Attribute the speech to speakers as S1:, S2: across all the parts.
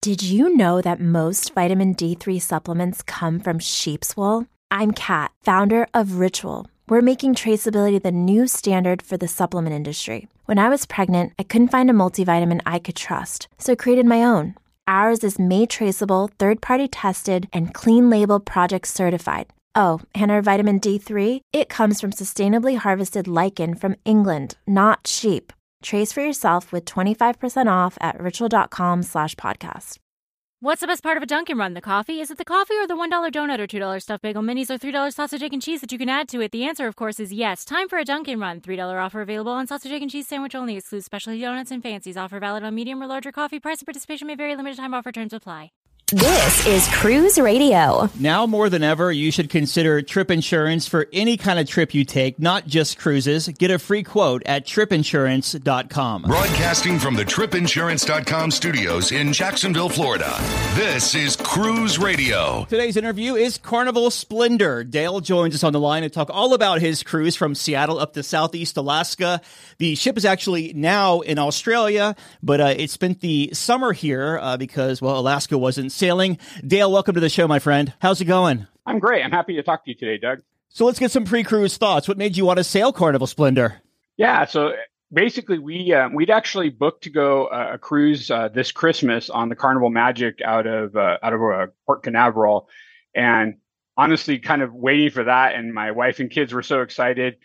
S1: Did you know that most vitamin D3 supplements come from sheep's wool? I'm Kat, founder of Ritual. We're making traceability the new standard for the supplement industry. When I was pregnant, I couldn't find a multivitamin I could trust, so I created my own. Ours is made traceable, third-party tested, and clean label project certified. Oh, and our vitamin D3, it comes from sustainably harvested lichen from England, not sheep. Trace for yourself with 25% off at ritual.com/podcast.
S2: What's the best part of a Dunkin' Run? The coffee? Is it the coffee or the $1 donut or $2 stuffed bagel minis or $3 sausage, egg, and cheese that you can add to it? The answer, of course, is yes. Time for a Dunkin' Run. $3 offer available on sausage, egg, and cheese sandwich only. Excludes specialty donuts and fancies. Offer valid on medium or larger coffee. Price and participation may vary. Limited time offer. Terms apply.
S3: This is Cruise Radio.
S4: Now more than ever, you should consider trip insurance for any kind of trip you take, not just cruises. Get a free quote at tripinsurance.com.
S5: Broadcasting from the tripinsurance.com studios in Jacksonville, Florida. This is Cruise Radio.
S4: Today's interview is Carnival Splendor. Dale joins us on the line to talk all about his cruise from Seattle up to Southeast Alaska. The ship is actually now in Australia, but it spent the summer here because, well, Alaska wasn't sailing. Dale, welcome to the show, my friend. How's it going?
S6: I'm great. I'm happy to talk to you today, Doug.
S4: So let's get some pre-cruise thoughts. What made you want to sail Carnival Splendor?
S6: Yeah, so basically we'd actually booked to go a cruise this Christmas on the Carnival Magic out of Port Canaveral, and honestly, kind of waiting for that. And my wife and kids were so excited.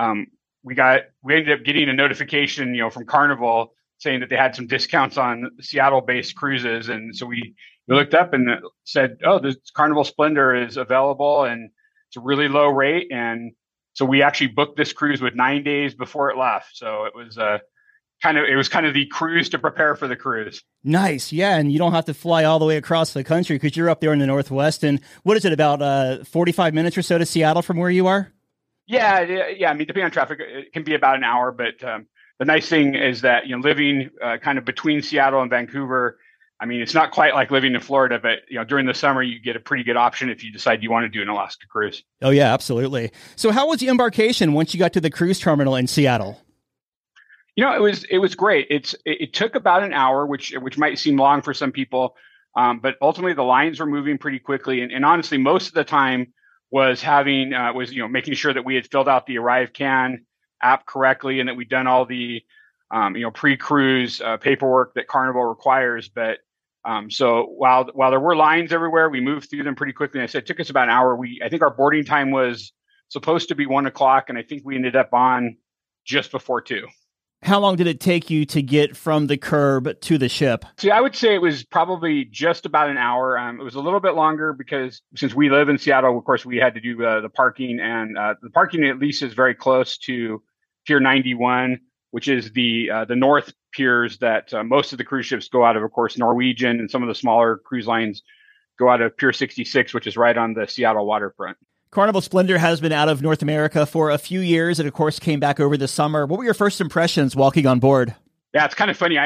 S6: We ended up getting a notification, from Carnival saying that they had some discounts on Seattle-based cruises, and so we looked up and said, "Oh, this Carnival Splendor is available, and it's a really low rate." And so we actually booked this cruise with 9 days before it left. So it was kind of the cruise to prepare for the cruise.
S4: Nice, yeah, and you don't have to fly all the way across the country because you're up there in the Northwest. And what is it, about 45 minutes or so to Seattle from where you are?
S6: Yeah. I mean, depending on traffic, it can be about an hour. But the nice thing is that living kind of between Seattle and Vancouver. I mean, it's not quite like living in Florida, but during the summer, you get a pretty good option if you decide you want to do an Alaska cruise.
S4: Oh, yeah, absolutely. So how was the embarkation once you got to the cruise terminal in Seattle?
S6: It was great. It took about an hour, which might seem long for some people, but ultimately the lines were moving pretty quickly. And honestly, most of the time was making sure that we had filled out the ArriveCAN app correctly and that we'd done all the pre-cruise paperwork that Carnival requires. But so while there were lines everywhere, we moved through them pretty quickly. And I said it took us about an hour. I think our boarding time was supposed to be 1:00, and I think we ended up on just before 2:00.
S4: How long did it take you to get from the curb to the ship?
S6: See, I would say it was probably just about an hour. It was a little bit longer because since we live in Seattle, of course, we had to do the parking, and the parking at least is very close to Pier 91, which is the north piers that most of the cruise ships go out of. Of course, Norwegian and some of the smaller cruise lines go out of Pier 66, which is right on the Seattle waterfront.
S4: Carnival Splendor has been out of North America for a few years and, of course, came back over the summer. What were your first impressions walking on board?
S6: Yeah, it's kind of funny.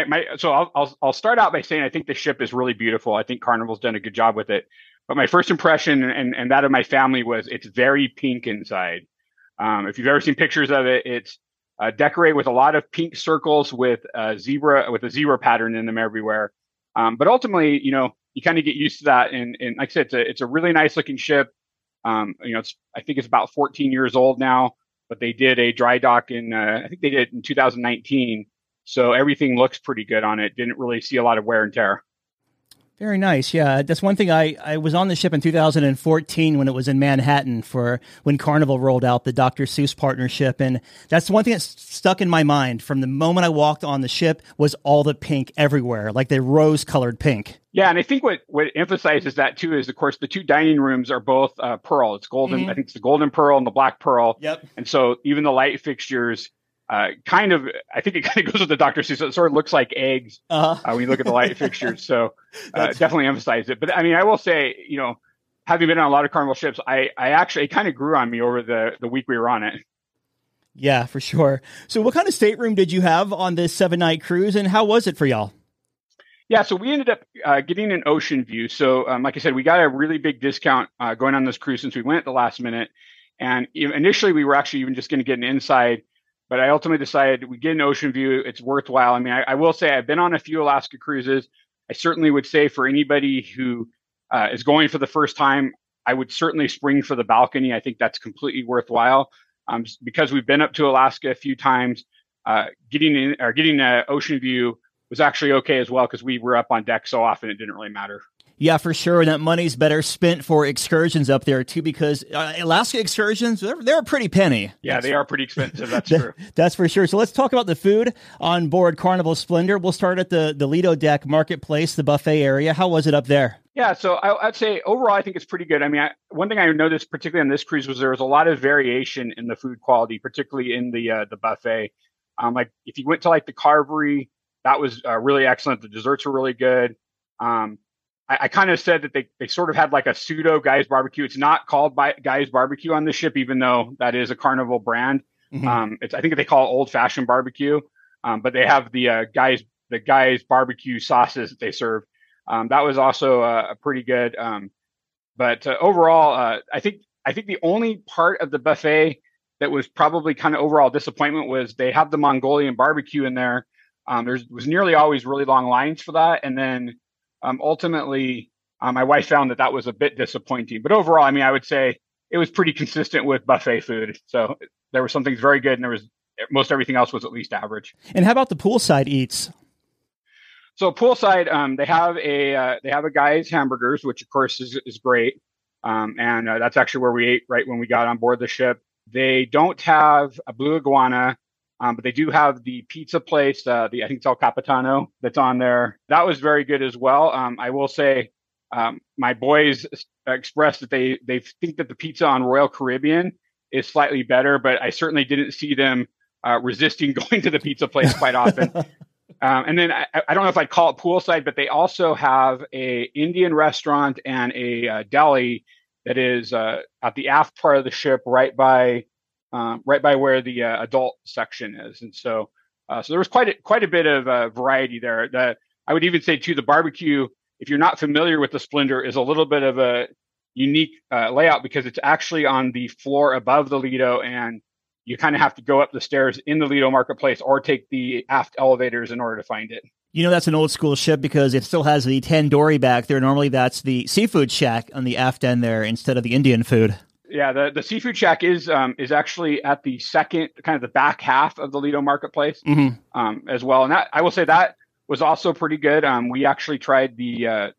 S6: I'll start out by saying I think the ship is really beautiful. I think Carnival's done a good job with it. But my first impression and that of my family was it's very pink inside. If you've ever seen pictures of it, it's decorated with a lot of pink circles with a zebra pattern in them everywhere. But ultimately, you kind of get used to that. And like I said, it's a really nice looking ship. I think it's about 14 years old now, but they did a dry dock I think they did it in 2019. So everything looks pretty good on it. Didn't really see a lot of wear and tear.
S4: Very nice. Yeah, that's one thing. I was on the ship in 2014 when it was in Manhattan when Carnival rolled out the Dr. Seuss partnership. And that's one thing that stuck in my mind from the moment I walked on the ship was all the pink everywhere, like the rose-colored pink.
S6: Yeah, and I think what emphasizes that, too, is, of course, the two dining rooms are both pearl. It's golden. Mm-hmm. I think it's the golden pearl and the black pearl.
S4: Yep.
S6: And so even the light fixtures I think it kind of goes with the Dr. Seuss. It sort of looks like eggs when you look at the light fixtures. So definitely emphasize it. But I mean, I will say, having been on a lot of Carnival ships, I actually, it kind of grew on me over the week we were on it.
S4: Yeah, for sure. So what kind of stateroom did you have on this 7-night cruise, and how was it for y'all?
S6: Yeah, so we ended up getting an ocean view. So like I said, we got a really big discount going on this cruise since we went at the last minute. And initially, we were actually even just going to get an inside. But I ultimately decided we get an ocean view. It's worthwhile. I mean, I will say I've been on a few Alaska cruises. I certainly would say for anybody who is going for the first time, I would certainly spring for the balcony. I think that's completely worthwhile because we've been up to Alaska a few times. Getting an ocean view was actually okay as well because we were up on deck so often it didn't really matter.
S4: Yeah, for sure. And that money's better spent for excursions up there, too, because Alaska excursions, they're a pretty penny.
S6: Yeah, they are pretty expensive. That's true.
S4: That's for sure. So let's talk about the food on board Carnival Splendor. We'll start at the Lido Deck Marketplace, the buffet area. How was it up there?
S6: Yeah, so I'd say overall, I think it's pretty good. I mean, one thing I noticed, particularly on this cruise, was there was a lot of variation in the food quality, particularly in the buffet. Like if you went to like the Carvery, that was really excellent. The desserts were really good. I kind of said that they sort of had like a pseudo Guy's Barbecue. It's not called Guy's Barbecue on the ship, even though that is a Carnival brand. Mm-hmm. I think they call it Old Fashioned Barbecue, but they have the Guy's Barbecue sauces that they serve. That was also a pretty good. But overall, I think the only part of the buffet that was probably kind of overall disappointment was they have the Mongolian barbecue in there. There was nearly always really long lines for that, and then ultimately, my wife found that was a bit disappointing. But overall, I mean, I would say it was pretty consistent with buffet food. So there were some things very good, and there was most everything else was at least average.
S4: And how about the poolside eats?
S6: So poolside, they have a Guy's hamburgers, which of course is great, and that's actually where we ate right when we got on board the ship. They don't have a Blue Iguana. But they do have the pizza place, I think it's El Capitano, that's on there. That was very good as well. I will say my boys expressed that they think that the pizza on Royal Caribbean is slightly better, but I certainly didn't see them resisting going to the pizza place quite often. And then I don't know if I'd call it poolside, but they also have a Indian restaurant and a deli that is at the aft part of the ship right by where the adult section is. And so there was quite a bit of variety there. I would even say too, the barbecue, if you're not familiar with the Splendor, is a little bit of a unique layout because it's actually on the floor above the Lido, and you kind of have to go up the stairs in the Lido Marketplace or take the aft elevators in order to find it.
S4: You know, that's an old school ship because it still has the tandoori back there. Normally that's the seafood shack on the aft end there instead of the Indian food.
S6: Yeah, the seafood shack is actually at the second, kind of the back half of the Lido Marketplace, as well. And that, I will say that was also pretty good. We actually tried the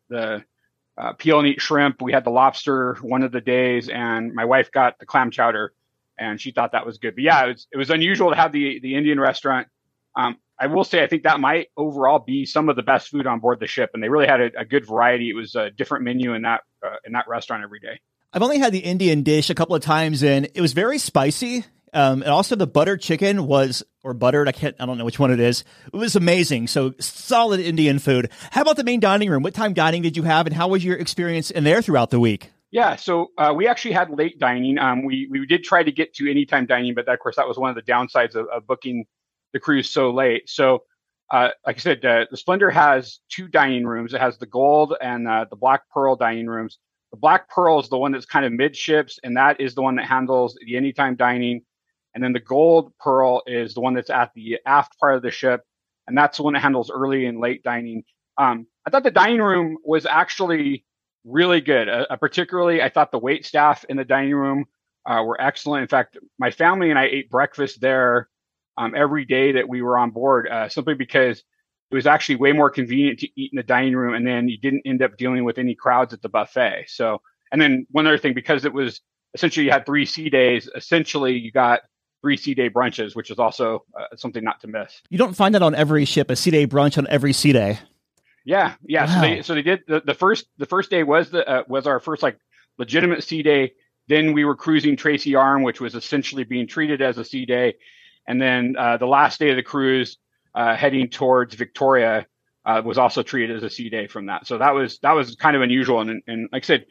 S6: peel and eat shrimp. We had the lobster one of the days, and my wife got the clam chowder, and she thought that was good. But yeah, it was unusual to have the Indian restaurant. I will say I think that might overall be some of the best food on board the ship, and they really had a good variety. It was a different menu in that restaurant every day.
S4: I've only had the Indian dish a couple of times, and it was very spicy. And also the buttered chicken or buttered, I don't know which one it is. It was amazing. So solid Indian food. How about the main dining room? What time dining did you have, and how was your experience in there throughout the week?
S6: Yeah, so we actually had late dining. We did try to get to anytime dining, but of course that was one of the downsides of booking the cruise so late. So like I said, the Splendor has two dining rooms. It has the Gold and the Black Pearl dining rooms. The Black Pearl is the one that's kind of midships, and that is the one that handles the anytime dining. And then the Gold Pearl is the one that's at the aft part of the ship, and that's the one that handles early and late dining. I thought the dining room was actually really good. Particularly, I thought the wait staff in the dining room were excellent. In fact, my family and I ate breakfast there every day that we were on board, simply because it was actually way more convenient to eat in the dining room, and then you didn't end up dealing with any crowds at the buffet. So, and then one other thing, because it was essentially you had 3 sea days, essentially you got 3 sea day brunches, which is also something not to miss.
S4: You don't find that on every ship, a sea day brunch on every sea day.
S6: Yeah. Wow. So they did the first day was our first like legitimate sea day. Then we were cruising Tracy Arm, which was essentially being treated as a sea day, and then the last day of the cruise, heading towards Victoria, was also treated as a sea day from that. So that was kind of unusual. And like I said,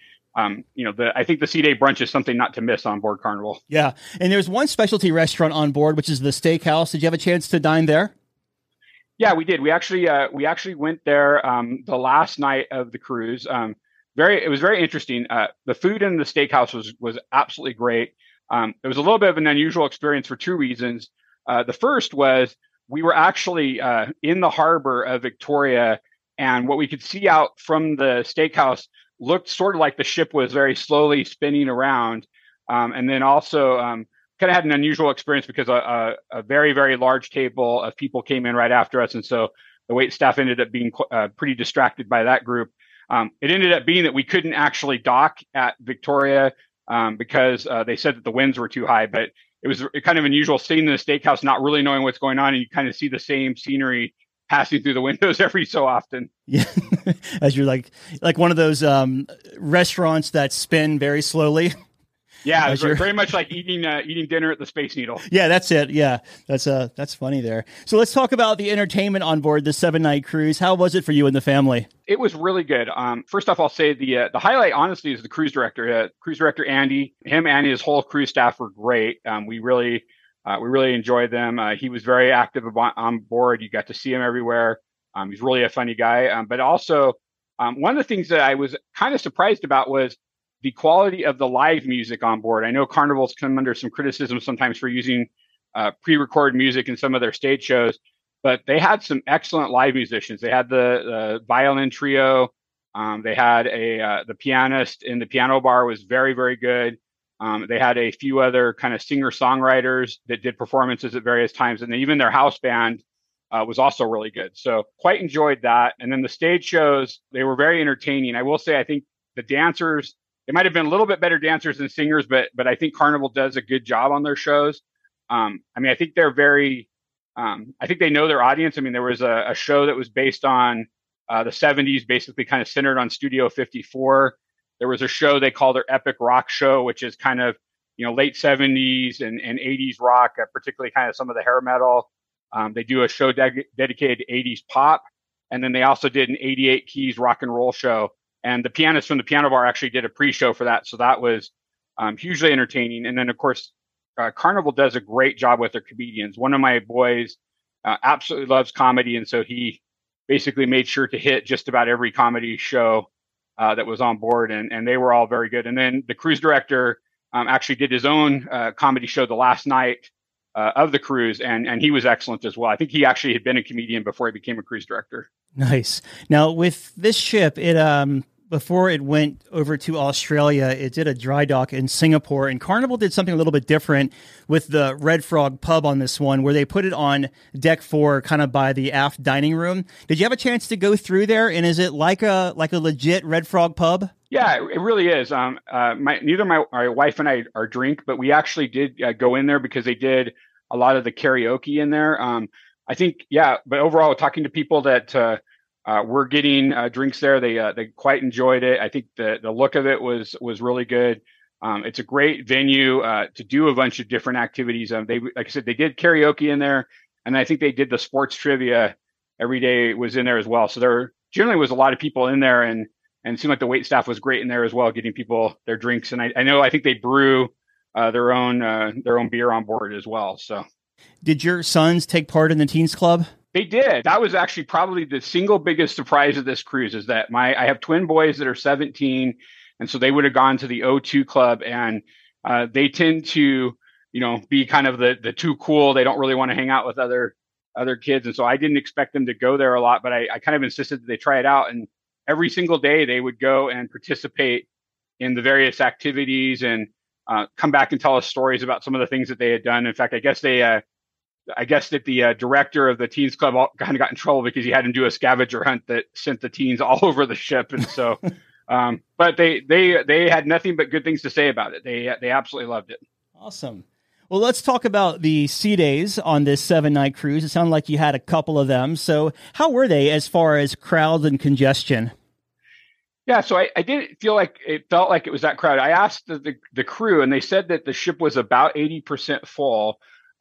S6: I think the sea day brunch is something not to miss on board Carnival.
S4: Yeah. And there's one specialty restaurant on board, which is the Steakhouse. Did you have a chance to dine there?
S6: Yeah, we did. We actually went there the last night of the cruise. It was very interesting. The food in the Steakhouse was absolutely great. It was a little bit of an unusual experience for 2 reasons. The first was we were actually in the harbor of Victoria And what we could see out from the steakhouse looked sort of like the ship was very slowly spinning around. And then also kind of had an unusual experience because a very, very large table of people came in right after us. And so the wait staff ended up being pretty distracted by that group. It ended up being that we couldn't actually dock at Victoria because they said that the winds were too high. But it was kind of unusual sitting in the steakhouse, not really knowing what's going on. And you kind of see the same scenery passing through the windows every so often.
S4: Yeah, as you're like one of those restaurants that spin very slowly.
S6: Yeah, it's very much like eating dinner at the Space Needle.
S4: Yeah, that's it. Yeah, that's funny there. So let's talk about the entertainment on board the 7-night cruise. How was it for you and the family?
S6: It was really good. First off, I'll say the highlight, honestly, is the cruise director. Cruise director Andy. Him and his whole cruise staff were great. We really enjoyed them. He was very active on board. You got to see him everywhere. He's really a funny guy. But also, one of the things that I was kind of surprised about was the quality of the live music on board. I know Carnival's come under some criticism sometimes for using pre-recorded music in some of their stage shows, but they had some excellent live musicians. They had the violin trio. They had the pianist in the piano bar was very, very good. They had a few other kind of singer-songwriters that did performances at various times. And then even their house band was also really good. So quite enjoyed that. And then the stage shows, they were very entertaining. I will say, I think the dancers, they might have been a little bit better dancers than singers, but I think Carnival does a good job on their shows. I think they're very, I think they know their audience. I mean, there was a show that was based on the 70s, basically kind of centered on Studio 54. There was a show they call their Epic Rock Show, which is kind of, late 70s and 80s rock, particularly kind of some of the hair metal. They do a show dedicated to 80s pop. And then they also did an 88 Keys rock and roll show. And the pianist from the piano bar actually did a pre-show for that. So that was hugely entertaining. And then, of course, Carnival does a great job with their comedians. One of my boys absolutely loves comedy. And so he basically made sure to hit just about every comedy show that was on board. And they were all very good. And then the cruise director actually did his own comedy show the last night of the cruise. And he was excellent as well. I think he actually had been a comedian before he became a cruise director.
S4: Nice. Now, with this ship, it before it went over to Australia, it did a dry dock in Singapore, and Carnival did something a little bit different with the Red Frog pub on this one, where they put it on deck 4, kind of by the aft dining room. Did you have a chance to go through there? And is it like a legit Red Frog pub?
S6: Yeah, it really is. Neither my wife and I are drink, but we actually did go in there because they did a lot of the karaoke in there. I think, yeah, but overall, talking to people that were getting drinks there, they quite enjoyed it. I think the look of it was really good. It's a great venue to do a bunch of different activities. They, like I said, they did karaoke in there, and I think they did the sports trivia every day was in there as well. So there generally was a lot of people in there, and it seemed like the wait staff was great in there as well, getting people their drinks. And I think they brew their own beer on board as well. So,
S4: did your sons take part in the Teens Club?
S6: They did. That was actually probably the single biggest surprise of this cruise is that I have twin boys that are 17. And so they would have gone to the O2 Club, and they tend to, be kind of the too cool. They don't really want to hang out with other kids. And so I didn't expect them to go there a lot, but I kind of insisted that they try it out. And every single day they would go and participate in the various activities and come back and tell us stories about some of the things that they had done. In fact, I guess that the director of the Teens Club kind of got in trouble because he had him do a scavenger hunt that sent the teens all over the ship. And so, but they had nothing but good things to say about it. They absolutely loved it.
S4: Awesome. Well, let's talk about the sea days on this 7-night cruise. It sounded like you had a couple of them. So how were they as far as crowds and congestion?
S6: Yeah, so I didn't feel like it felt like it was that crowded. I asked the crew, and they said that the ship was about 80% full.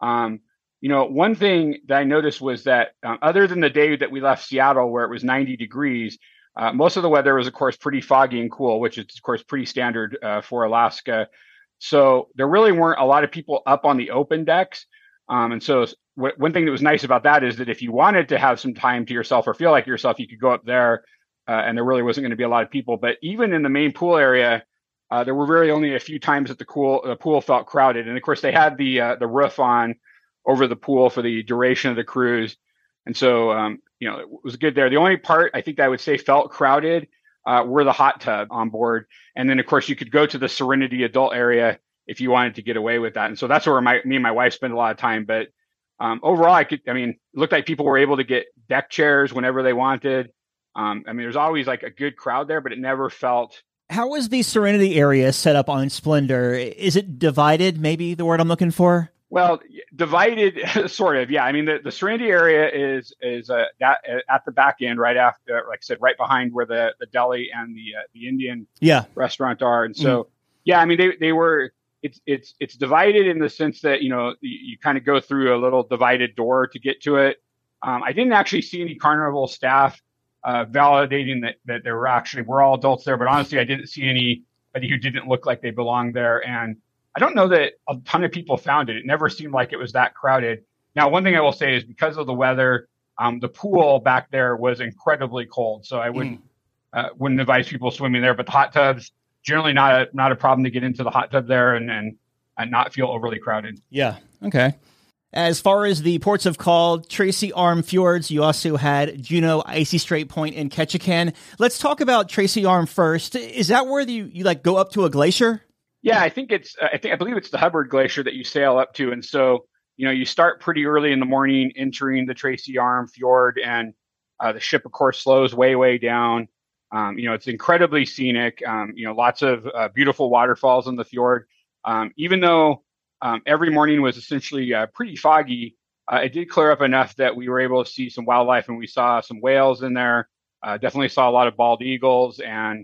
S6: One thing that I noticed was that other than the day that we left Seattle, where it was 90 degrees, most of the weather was, of course, pretty foggy and cool, which is, of course, pretty standard for Alaska. So there really weren't a lot of people up on the open decks. And so one thing that was nice about that is that if you wanted to have some time to yourself or feel like yourself, you could go up there, and there really wasn't going to be a lot of people. But even in the main pool area, there were really only a few times that the pool felt crowded. And of course, they had the roof on over the pool for the duration of the cruise. And so it was good there. The only part I think that I would say felt crowded were the hot tub on board. And then, of course, you could go to the Serenity adult area if you wanted to get away with that. And so that's where me and my wife spend a lot of time. But overall, it looked like people were able to get deck chairs whenever they wanted. There's always like a good crowd there, but it never felt.
S4: How was the Serenity area set up on Splendor? Is it divided? Maybe the word I'm looking for?
S6: Well, divided, sort of. Yeah. I mean, the Serenity area is that at the back end, right after, like I said, right behind where the deli and the Indian restaurant are. And so, they were. It's divided in the sense that you kind of go through a little divided door to get to it. I didn't actually see any Carnival staff validating that we're all adults there, but honestly, I didn't see anybody who didn't look like they belonged there. And I don't know that a ton of people found it. It never seemed like it was that crowded. Now, one thing I will say is because of the weather, the pool back there was incredibly cold. So I wouldn't advise people swimming there, but the hot tubs, generally not a problem to get into the hot tub there and not feel overly crowded.
S4: Yeah. Okay. As far as the ports of call, Tracy Arm Fjords, you also had Juneau, Icy Strait Point, and Ketchikan. Let's talk about Tracy Arm first. Is that where you like go up to a glacier?
S6: Yeah, I believe it's the Hubbard Glacier that you sail up to. And so, you start pretty early in the morning entering the Tracy Arm Fjord, and the ship, of course, slows way down. It's incredibly scenic. Lots of beautiful waterfalls in the fjord. Even though every morning was essentially pretty foggy, it did clear up enough that we were able to see some wildlife, and we saw some whales in there. Definitely saw a lot of bald eagles, and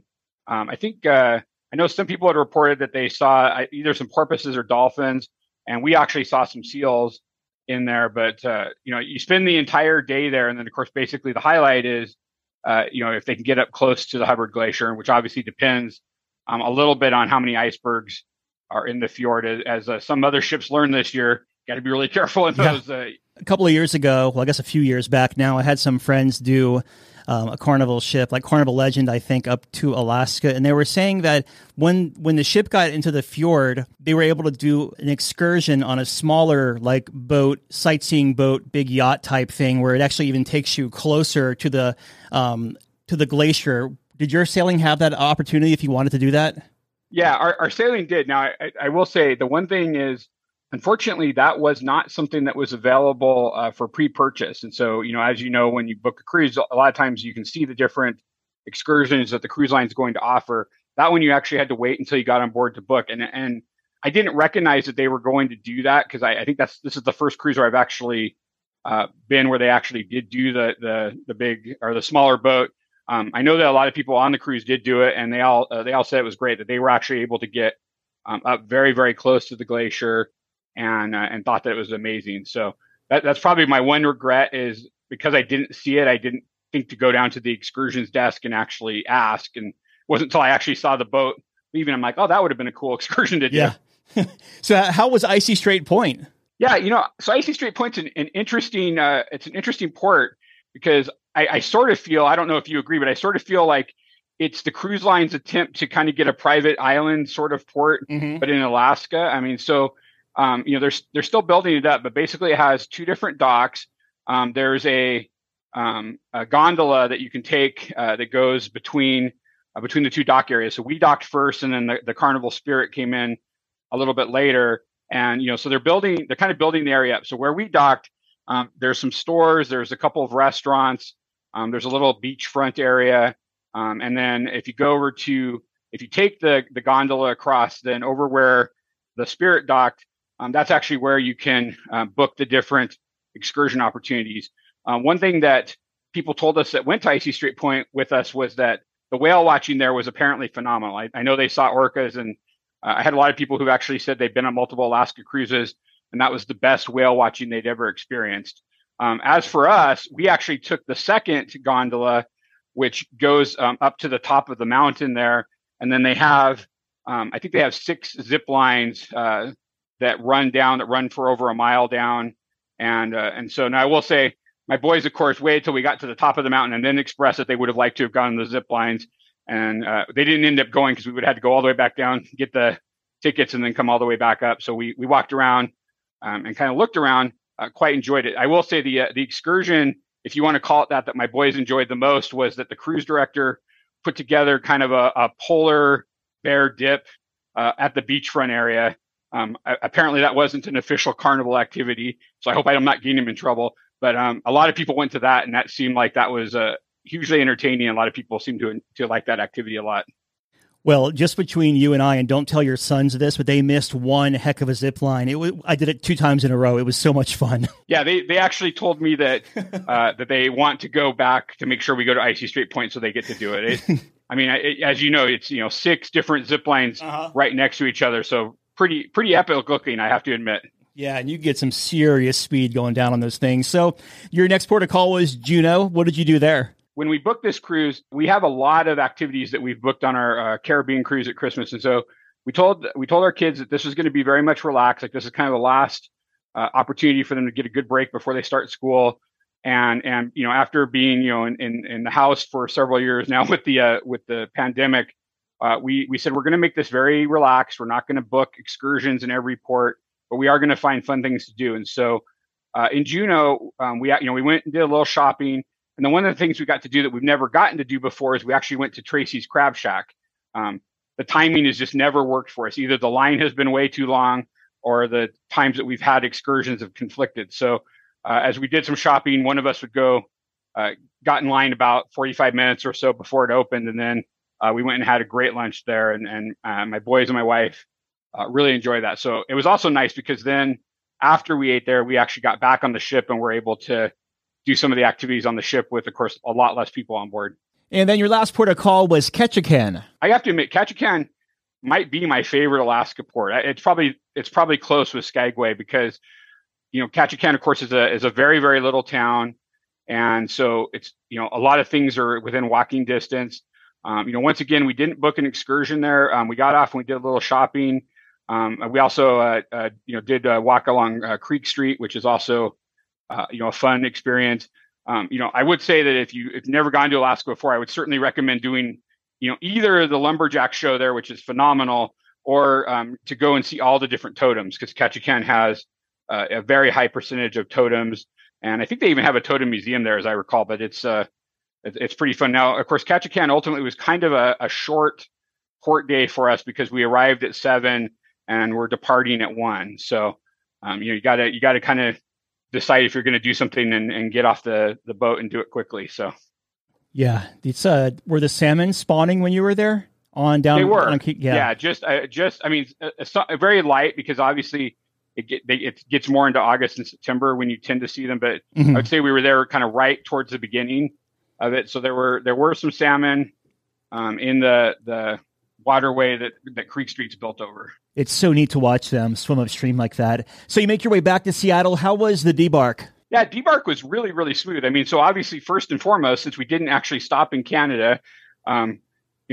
S6: I know some people had reported that they saw either some porpoises or dolphins, and we actually saw some seals in there. But you spend the entire day there, and then of course, basically the highlight is if they can get up close to the Hubbard Glacier, which obviously depends a little bit on how many icebergs are in the fjord. As some other ships learned this year, got to be really careful in those.
S4: A couple of years ago, well, I guess a few years back now, I had some friends do a Carnival ship, like Carnival Legend, I think, up to Alaska. And they were saying that when the ship got into the fjord, they were able to do an excursion on a smaller, like boat, sightseeing boat, big yacht type thing, where it actually even takes you closer to the glacier. Did your sailing have that opportunity if you wanted to do that?
S6: Yeah, our sailing did. Now, I will say the one thing is, unfortunately, that was not something that was available for pre-purchase. And so, as you know, when you book a cruise, a lot of times you can see the different excursions that the cruise line is going to offer. That one you actually had to wait until you got on board to book. And I didn't recognize that they were going to do that because I think this is the first cruise where I've actually been where they actually did do the big or the smaller boat. I know that a lot of people on the cruise did do it, and they all said it was great that they were actually able to get up very, very close to the glacier. And thought that it was amazing. So that's probably my one regret is because I didn't see it. I didn't think to go down to the excursions desk and actually ask. And it wasn't until I actually saw the boat leaving, I'm like, oh, that would have been a cool excursion to do.
S4: Yeah. So how was Icy Strait Point?
S6: Yeah, so Icy Strait Point's an interesting. It's an interesting port because I sort of feel, I don't know if you agree, but I sort of feel like it's the cruise line's attempt to kind of get a private island sort of port, but in Alaska. They're still building it up, but basically it has two different docks. There's a gondola that you can take that goes between the two dock areas. So we docked first, and then the Carnival Spirit came in a little bit later. And so they're kind of building the area up. So where we docked, there's some stores, there's a couple of restaurants, there's a little beachfront area, and then if you take the gondola across, then over where the Spirit docked. That's actually where you can book the different excursion opportunities. One thing that people told us that went to Icy Strait Point with us was that the whale watching there was apparently phenomenal. I know they saw orcas, and I had a lot of people who actually said they've been on multiple Alaska cruises, and that was the best whale watching they'd ever experienced. As for us, we actually took the second gondola, which goes up to the top of the mountain there, and then they have, I think they have 6 zip lines that run for over a mile down. And so now I will say my boys, of course, waited till we got to the top of the mountain and then expressed that they would have liked to have gone on the zip lines. And they didn't end up going because we would have had to go all the way back down, get the tickets, and then come all the way back up. So we walked around and kind of looked around, quite enjoyed it. I will say the excursion if you want to call it that my boys enjoyed the most was that the cruise director put together kind of a polar bear dip at the beachfront area. Apparently that wasn't an official Carnival activity, so I hope I'm not getting him in trouble. But a lot of people went to that, and that seemed like that was hugely entertaining. A lot of people seem to like that activity a lot.
S4: Well, just between you and I, and don't tell your sons this, but they missed one heck of a zip line. I did it 2 times in a row. It was so much fun.
S6: Yeah, they actually told me that that they want to go back to make sure we go to Icy Strait Point so they get to do it. As you know, it's 6 different zip lines right next to each other, so pretty epic looking, I have to admit.
S4: Yeah, and you get some serious speed going down on those things. So your next port of call was Juneau. What did you do there?
S6: When we booked this cruise, we have a lot of activities that we've booked on our Caribbean cruise at Christmas. And so we told our kids that this was going to be very much relaxed. Like this is kind of the last opportunity for them to get a good break before they start school. And after being, in the house for several years now with the pandemic, we said, we're going to make this very relaxed. We're not going to book excursions in every port, but we are going to find fun things to do. And so in Juneau, we went and did a little shopping. And then one of the things we got to do that we've never gotten to do before is we actually went to Tracy's Crab Shack. The timing has just never worked for us. Either the line has been way too long or the times that we've had excursions have conflicted. So as we did some shopping, one of us would got in line about 45 minutes or so before it opened. And then we went and had a great lunch there. And my boys and my wife really enjoyed that. So it was also nice because then after we ate there, we actually got back on the ship and were able to do some of the activities on the ship with, of course, a lot less people on board.
S4: And then your last port of call was Ketchikan.
S6: I have to admit, Ketchikan might be my favorite Alaska port. It's probably close with Skagway because, Ketchikan, of course, is a very, very little town. And so it's, a lot of things are within walking distance. Once again, we didn't book an excursion there. We got off and we did a little shopping. We also, did walk along Creek Street, which is also a fun experience. I would say that if you've never gone to Alaska before, I would certainly recommend doing, either the lumberjack show there, which is phenomenal, or to go and see all the different totems, because Ketchikan has a very high percentage of totems, and I think they even have a totem museum there, as I recall. But it's pretty fun. Now, of course, Ketchikan ultimately was kind of a short port day for us because we arrived at 7 and we're departing at 1. So you got to kind of decide if you're going to do something and get off the boat and do it quickly. So, yeah, it's were the salmon spawning when you were there on down? They were, just very light because obviously it gets more into August and September when you tend to see them. But I would say we were there kind of right towards the beginning of it, so there were some salmon in the waterway that Creek Street's built over. It's so neat to watch them swim upstream like that. So you make your way back to Seattle. How was the debark? Yeah, debark was really, really smooth. So obviously, first and foremost, since we didn't actually stop in Canada, we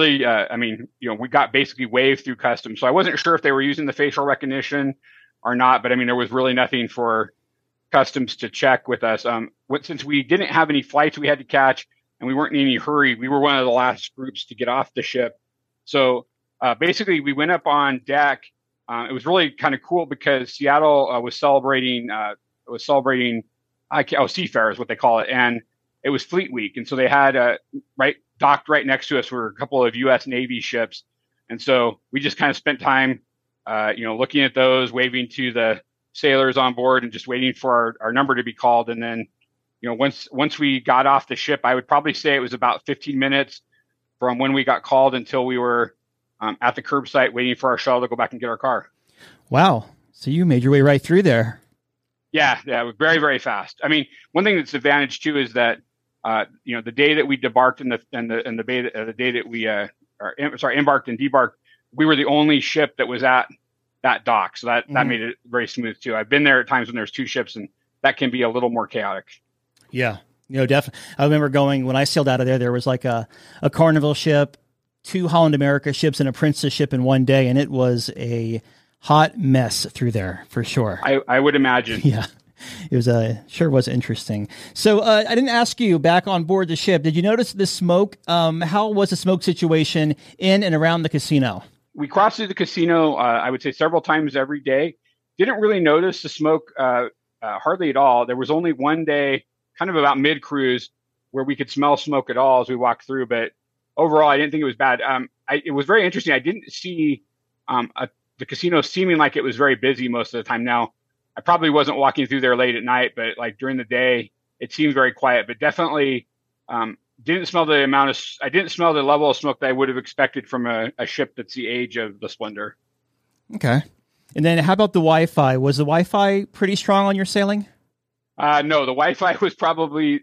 S6: got basically waved through customs. So I wasn't sure if they were using the facial recognition or not, but there was really nothing for customs to check with us. Since we didn't have any flights we had to catch and we weren't in any hurry, we were one of the last groups to get off the ship. So basically, we went up on deck. It was really kind of cool because Seattle was celebrating Seafair is what they call it, and it was Fleet Week, and so they had docked right next to us were a couple of U.S. Navy ships, and so we just kind of spent time, looking at those, waving to the sailors on board, and just waiting for our number to be called. And then, once we got off the ship, I would probably say it was about 15 minutes from when we got called until we were at the curbside waiting for our shuttle to go back and get our car. Wow. So you made your way right through there. Yeah, very, very fast. One thing that's advantage too is that the day that we debarked and the day that we embarked and debarked, we were the only ship that was at that dock. So that made it very smooth too. I've been there at times when there's 2 ships, and that can be a little more chaotic. Yeah. Definitely. I remember going when I sailed out of there. There was like a Carnival ship, 2 Holland America ships, and a Princess ship in one day, and it was a hot mess through there for sure. I would imagine. Yeah, it was sure was interesting. So I didn't ask you back on board the ship. Did you notice the smoke? How was the smoke situation in and around the casino? We crossed through the casino. I would say several times every day. Didn't really notice the smoke hardly at all. There was only one day kind of about mid-cruise where we could smell smoke at all as we walked through. But overall, I didn't think it was bad. It was very interesting. I didn't see the casino seeming like it was very busy most of the time. Now, I probably wasn't walking through there late at night, but like during the day, it seemed very quiet. But definitely didn't smell the level of smoke that I would have expected from a ship that's the age of the Splendor.
S4: Okay. And then how about the Wi-Fi? Was the Wi-Fi pretty strong on your sailing?
S6: No, the Wi-Fi was probably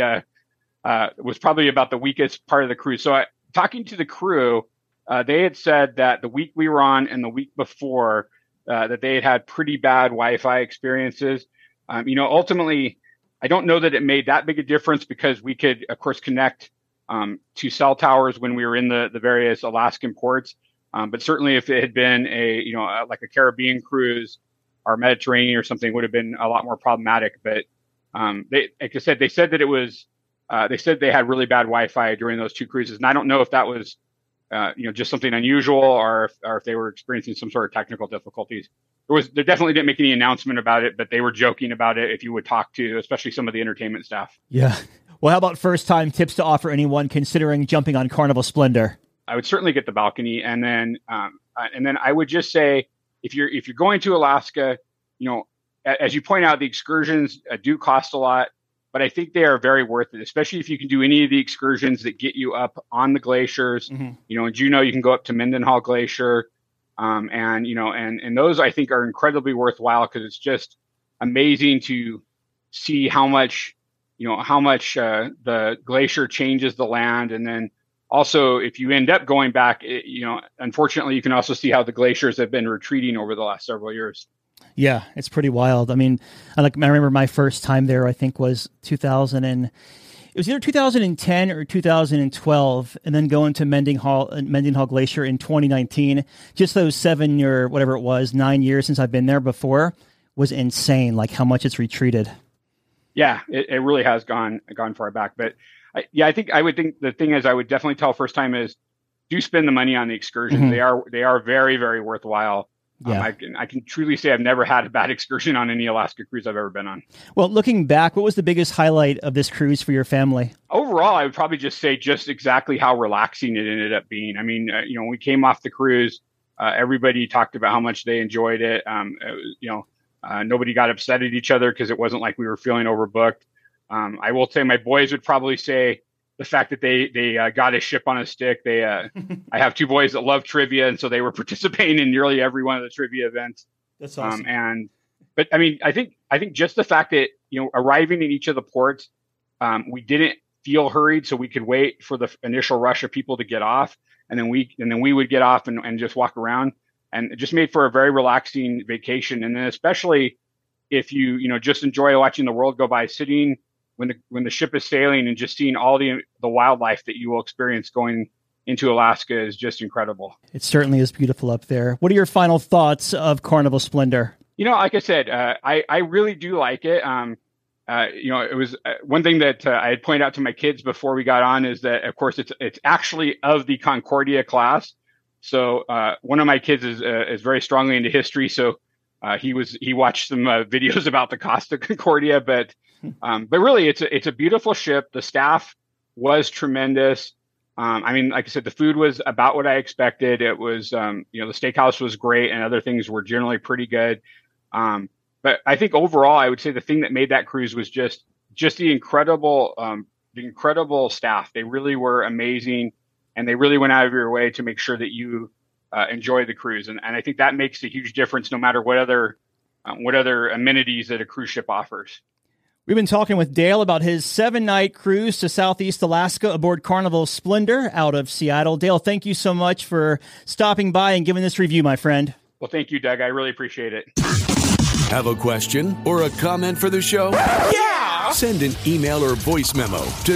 S6: was probably about the weakest part of the cruise. So talking to the crew, they had said that the week we were on and the week before that they had pretty bad Wi-Fi experiences. Ultimately, I don't know that it made that big a difference because we could, of course, connect to cell towers when we were in the various Alaskan ports. But certainly if it had been like a Caribbean cruise or Mediterranean or something, it would have been a lot more problematic. But like I said, they said that it was, they said they had really bad Wi-Fi during those two cruises. And I don't know if that was, just something unusual or if they were experiencing some sort of technical difficulties. They definitely didn't make any announcement about it, but they were joking about it if you would talk to, especially some of the entertainment staff.
S4: Yeah. Well, how about first time tips to offer anyone considering jumping on Carnival Splendor?
S6: I would certainly get the balcony, and then I would just say if you're going to Alaska, as you point out, the excursions do cost a lot, but I think they are very worth it, especially if you can do any of the excursions that get you up on the glaciers. Mm-hmm. In Juneau, you can go up to Mendenhall Glacier, and those I think are incredibly worthwhile because it's just amazing to see how much the glacier changes the land, and then. Also, if you end up going back, unfortunately, you can also see how the glaciers have been retreating over the last several years.
S4: Yeah, it's pretty wild. I mean, I remember my first time there, I think was 2010 or 2012, and then going to Mendenhall Glacier in 2019. Just those 7 or whatever it was, 9 years since I've been there before was insane, like how much it's retreated.
S6: Yeah, it really has gone far back. But I would think the thing is I would definitely tell first time is do spend the money on the excursions. Mm-hmm. They are very, very worthwhile. Yeah. I can truly say I've never had a bad excursion on any Alaska cruise I've ever been on.
S4: Well, looking back, what was the biggest highlight of this cruise for your family?
S6: Overall, I would probably just say just exactly how relaxing it ended up being. I mean, when we came off the cruise, everybody talked about how much they enjoyed it. Nobody got upset at each other because it wasn't like we were feeling overbooked. I will say my boys would probably say the fact that they got a ship on a stick. I have two boys that love trivia, and so they were participating in nearly every one of the trivia events.
S4: That's awesome.
S6: But I mean, I think just the fact that arriving in each of the ports, we didn't feel hurried, so we could wait for the initial rush of people to get off, and then we would get off and just walk around, and it just made for a very relaxing vacation. And then especially if you just enjoy watching the world go by, sitting when the ship is sailing and just seeing all the wildlife that you will experience going into Alaska is just incredible.
S4: It certainly is beautiful up there. What are your final thoughts of Carnival Splendor?
S6: Like I said, I really do like it. It was one thing that I had pointed out to my kids before we got on is that, of course, it's actually of the Concordia class. So one of my kids is very strongly into history. So he watched some videos about the Costa Concordia, but really it's a beautiful ship. The staff was tremendous. I mean, like I said, the food was about what I expected. It was, the steakhouse was great and other things were generally pretty good. But I think overall, I would say the thing that made that cruise was just the incredible staff. They really were amazing, and they really went out of your way to make sure that you enjoy the cruise. And I think that makes a huge difference no matter what other amenities that a cruise ship offers.
S4: We've been talking with Dale about his 7-night cruise to Southeast Alaska aboard Carnival Splendor out of Seattle. Dale, thank you so much for stopping by and giving this review, my friend.
S6: Well, thank you, Doug. I really appreciate it.
S7: Have a question or a comment for the show? Yeah! Send an email or voice memo to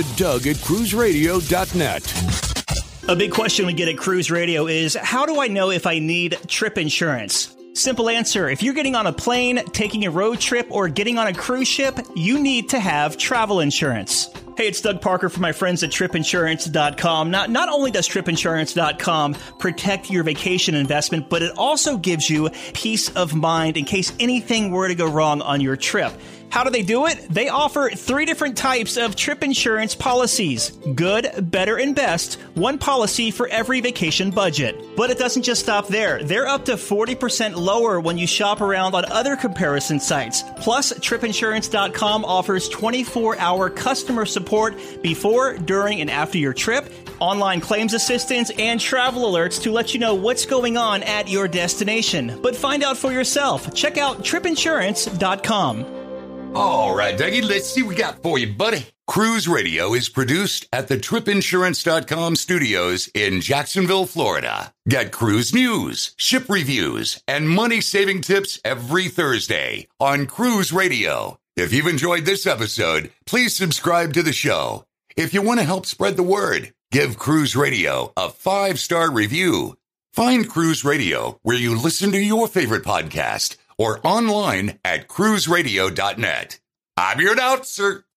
S7: doug@cruiseradio.net.
S4: A big question we get at Cruise Radio is, how do I know if I need trip insurance? Simple answer. If you're getting on a plane, taking a road trip, or getting on a cruise ship, you need to have travel insurance. Hey, it's Doug Parker from my friends at tripinsurance.com. Not only does tripinsurance.com protect your vacation investment, but it also gives you peace of mind in case anything were to go wrong on your trip. How do they do it? They offer 3 different types of trip insurance policies. Good, better, and best. One policy for every vacation budget. But it doesn't just stop there. They're up to 40% lower when you shop around on other comparison sites. Plus, tripinsurance.com offers 24-hour customer support before, during, and after your trip, online claims assistance, and travel alerts to let you know what's going on at your destination. But find out for yourself. Check out tripinsurance.com.
S5: All right, Dougie, let's see what we got for you, buddy. Cruise Radio is produced at the tripinsurance.com studios in Jacksonville, Florida. Get cruise news, ship reviews, and money-saving tips every Thursday on Cruise Radio. If you've enjoyed this episode, please subscribe to the show. If you want to help spread the word, give Cruise Radio a 5-star review. Find Cruise Radio where you listen to your favorite podcast or online at cruiseradio.net. I'm your announcer,